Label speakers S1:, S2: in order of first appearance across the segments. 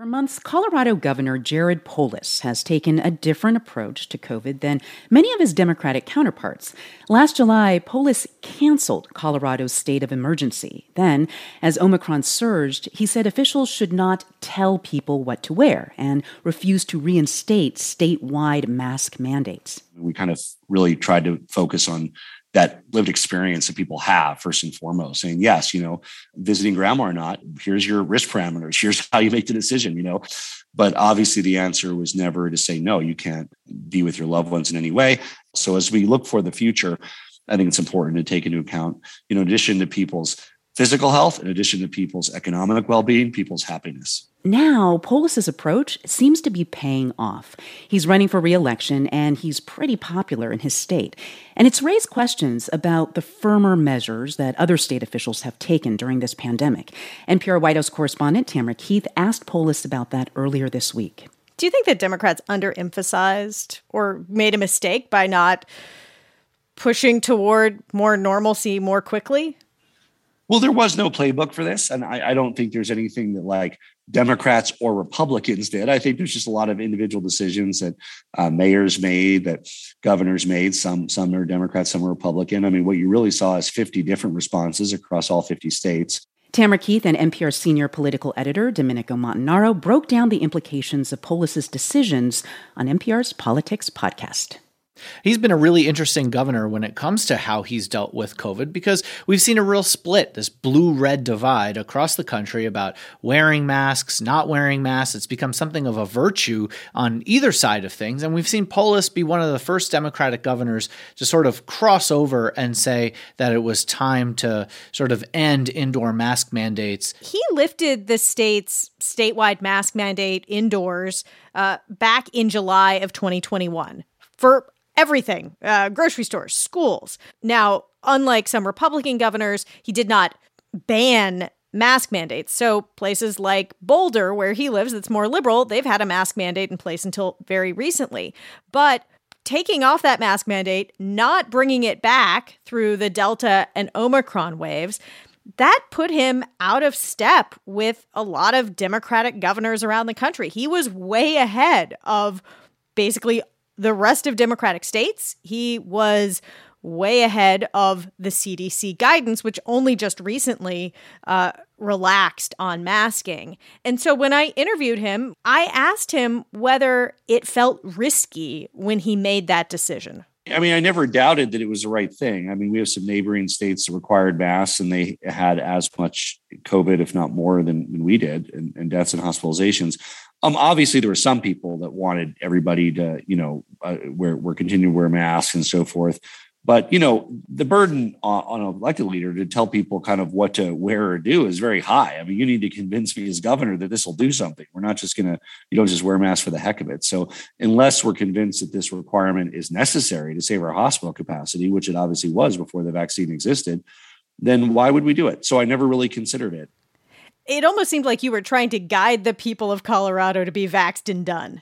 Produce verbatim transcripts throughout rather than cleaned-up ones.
S1: For months, Colorado Governor Jared Polis has taken a different approach to COVID than many of his Democratic counterparts. Last July, Polis canceled Colorado's state of emergency. Then, as Omicron surged, he said officials should not tell people what to wear and refused to reinstate statewide mask mandates.
S2: We kind of really tried to focus on that lived experience that people have, first and foremost, saying, yes, you know, visiting grandma or not, here's your risk parameters, here's how you make the decision, you know. But obviously the answer was never to say, no, you can't be with your loved ones in any way. So as we look for the future, I think it's important to take into account, you know, in addition to people's physical health, in addition to people's economic well-being, people's happiness.
S1: Now, Polis's approach seems to be paying off. He's running for re-election, and he's pretty popular in his state. And it's raised questions about the firmer measures that other state officials have taken during this pandemic. N P R White House correspondent Tamara Keith asked Polis about that earlier this week.
S3: Do you think that Democrats underemphasized or made a mistake by not pushing toward more normalcy more quickly?
S2: Well, there was no playbook for this. And I, I don't think there's anything that like Democrats or Republicans did. I think there's just a lot of individual decisions that uh, mayors made, that governors made. Some, some are Democrats, some are Republican. I mean, what you really saw is fifty different responses across all fifty states.
S1: Tamara Keith and N P R senior political editor Domenico Montanaro broke down the implications of Polis's decisions on N P R's Politics podcast.
S4: He's been a really interesting governor when it comes to how he's dealt with COVID, because we've seen a real split, this blue-red divide across the country about wearing masks, not wearing masks. It's become something of a virtue on either side of things. And we've seen Polis be one of the first Democratic governors to sort of cross over and say that it was time to sort of end indoor mask mandates.
S3: He lifted the state's statewide mask mandate indoors uh, back in July of twenty twenty-one for everything, uh, grocery stores, schools. Now, unlike some Republican governors, he did not ban mask mandates. So places like Boulder, where he lives, that's more liberal, they've had a mask mandate in place until very recently. But taking off that mask mandate, not bringing it back through the Delta and Omicron waves, that put him out of step with a lot of Democratic governors around the country. He was way ahead of basically the rest of Democratic states. He was way ahead of the C D C guidance, which only just recently uh, relaxed on masking. And so when I interviewed him, I asked him whether it felt risky when he made that decision.
S2: I mean, I never doubted that it was the right thing. I mean, we have some neighboring states that required masks, and they had as much COVID, if not more, than, than we did, and, and deaths and hospitalizations. Um, obviously, there were some people that wanted everybody to, you know, uh, wear, we're continuing to wear masks and so forth. But, you know, the burden on, on an elected leader to tell people kind of what to wear or do is very high. I mean, you need to convince me as governor that this will do something. We're not just going to, you don't just wear masks for the heck of it. So unless we're convinced that this requirement is necessary to save our hospital capacity, which it obviously was before the vaccine existed, then why would we do it? So I never really considered it.
S3: It almost seemed like you were trying to guide the people of Colorado to be vaxxed and done.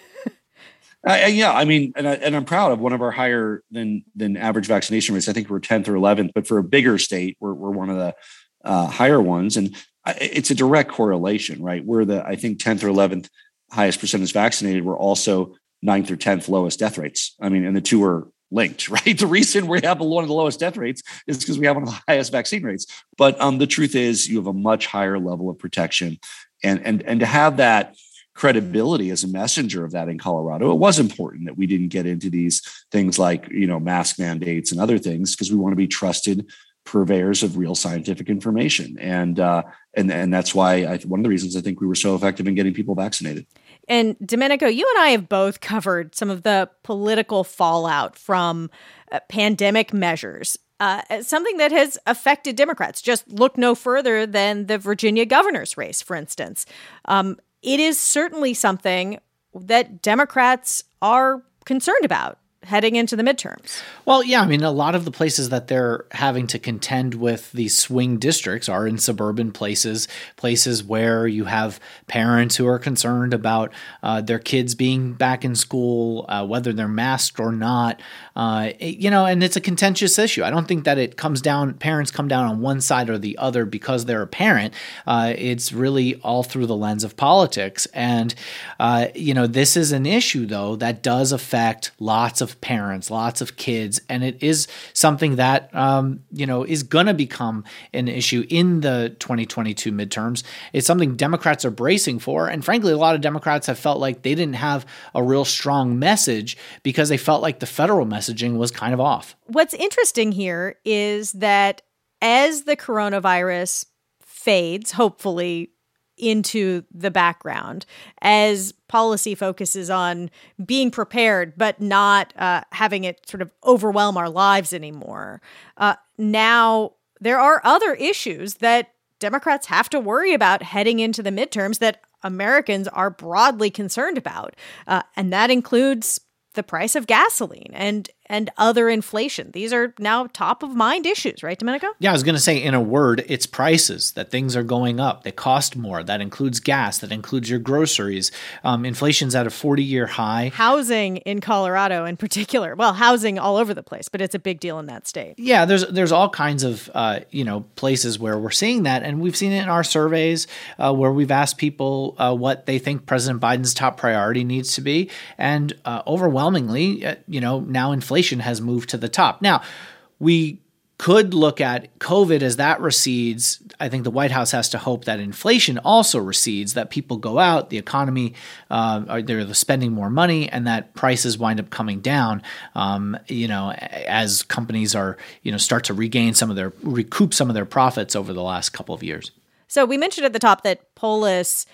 S2: Uh, yeah, I mean, and, I, and I'm proud of one of our higher than than average vaccination rates. I think we're tenth or eleventh, but for a bigger state, we're we're one of the uh, higher ones, and it's a direct correlation, right? We're the I think tenth or eleventh highest percentage vaccinated. We're also ninth or tenth lowest death rates. I mean, and the two are linked, right? The reason we have one of the lowest death rates is because we have one of the highest vaccine rates. But um, the truth is, you have a much higher level of protection, and and and to have that credibility as a messenger of that in Colorado, it was important that we didn't get into these things like, you know, mask mandates and other things, because we want to be trusted purveyors of real scientific information. And uh, and and that's why I, one of the reasons I think we were so effective in getting people vaccinated.
S3: And Domenico, you and I have both covered some of the political fallout from uh, pandemic measures. Uh, something that has affected Democrats. Just look no further than the Virginia governor's race, for instance. Um, It is certainly something that Democrats are concerned about. heading into the midterms.
S4: Well, yeah, I mean, a lot of the places that they're having to contend with these swing districts are in suburban places, places where you have parents who are concerned about uh, their kids being back in school, uh, whether they're masked or not. Uh, you know, and it's a contentious issue. I don't think that it comes down, parents come down on one side or the other because they're a parent. Uh, it's really all through the lens of politics. And, uh, you know, this is an issue, though, that does affect lots of parents, lots of kids, and it is something that um, you know is going to become an issue in the twenty twenty-two midterms. It's something Democrats are bracing for, and frankly, a lot of Democrats have felt like they didn't have a real strong message because they felt like the federal messaging was kind of off.
S3: What's interesting here is that as the coronavirus fades, hopefully, into the background, as policy focuses on being prepared but not uh, having it sort of overwhelm our lives anymore. Uh, now, there are other issues that Democrats have to worry about heading into the midterms that Americans are broadly concerned about, uh, and that includes the price of gasoline and and other inflation. These are now top of mind issues, right, Domenico?
S4: Yeah, I was going to say, in a word, it's prices, that things are going up. They cost more. That includes gas. That includes your groceries. Um, inflation's at a forty-year high.
S3: Housing in Colorado in particular. Well, housing all over the place, but it's a big deal in that state.
S4: Yeah, there's there's all kinds of uh, you know places where we're seeing that, and we've seen it in our surveys uh, where we've asked people uh, what they think President Biden's top priority needs to be, and uh, overwhelmingly, uh, you know, now inflation has moved to the top. Now, we could look at COVID as that recedes. I think the White House has to hope that inflation also recedes, that people go out, the economy, uh, are they're spending more money, and that prices wind up coming down. Um, you know, as companies are, you know, start to regain some of their, recoup some of their profits over the last couple of years.
S3: So we mentioned at the top that Polis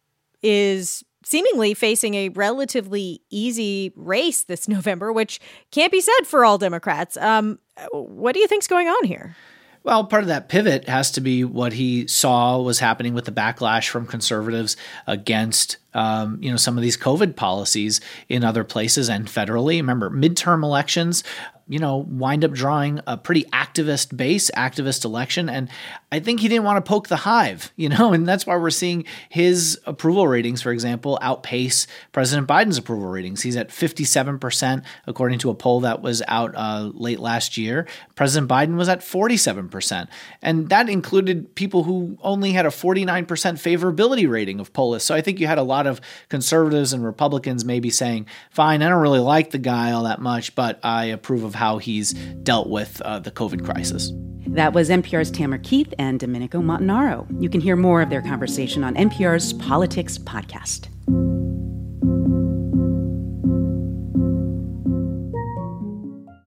S3: is seemingly facing a relatively easy race this November, which can't be said for all Democrats. Um, what do you think's going on here?
S4: Well, part of that pivot has to be what he saw was happening with the backlash from conservatives against Um, you know, some of these COVID policies in other places and federally. Remember, midterm elections, you know, wind up drawing a pretty activist base, activist election. And I think he didn't want to poke the hive, you know, and that's why we're seeing his approval ratings, for example, outpace President Biden's approval ratings. He's at fifty-seven percent, according to a poll that was out uh, late last year. President Biden was at forty-seven percent. And that included people who only had a forty-nine percent favorability rating of Polis. So I think you had a lot of conservatives and Republicans maybe saying, fine, I don't really like the guy all that much, but I approve of how he's dealt with uh, the COVID crisis.
S1: That was N P R's Tamara Keith and Domenico Montanaro. You can hear more of their conversation on N P R's Politics podcast.